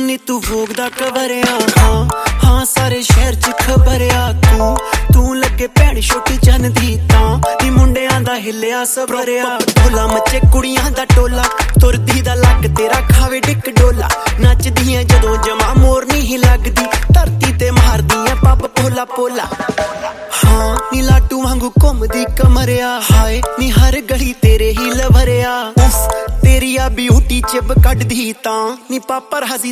ਨੀ ਤੂੰ ਭੋਗ ਦਾ ਕਵਰਿਆ ਹਾਂ ਹਾਂ ਸਾਰੇ ਸ਼ਹਿਰ ਚ ਖਬਰਿਆ ਤੂੰ ਲੱਗੇ ਭੈਣ ਛੋਟੀ ਜਨਦੀ ਤਾਂ ਨੀ ਮੁੰਡਿਆਂ ਦਾ ਹਿੱਲਿਆ ਸਬਰਿਆ ਢੋਲਾ ਮੱਚੇ ਕੁੜੀਆਂ ਦਾ ਟੋਲਾ ਤੁਰਦੀ ਦਾ ਲੱਕ ਤੇਰਾ ਖਾਵੇ ਡਿੱਕ ਡੋਲਾ ਨੱਚਦੀਆਂ ਜਦੋਂ ਜਮਾ ਮੋਰ ਨਹੀਂ ਲੱਗਦੀ ਧਰਤੀ ਤੇ ਮਾਰਦੀਆਂ ਪੱਬ ਪੋਲਾ ਪੋਲਾ ਹਾਂ ਨੀ ਲਾਟੂ ਵਾਂਗੂ ਘੁੰਮਦੀ ਕਮਰਿਆ ਹਾਏ ਨੀ ਹਰ ਗਲੀ ਤੇਰੇ ਹੀ ਲਵਰਿਆ ਉਫ ਤੇਰੀ ਆ ਬਿਊਟੀ ਚਿਬ ਕੱਢਦੀ ਤਾਂ ਨੀ ਪਾਪਰ ਹਸੀ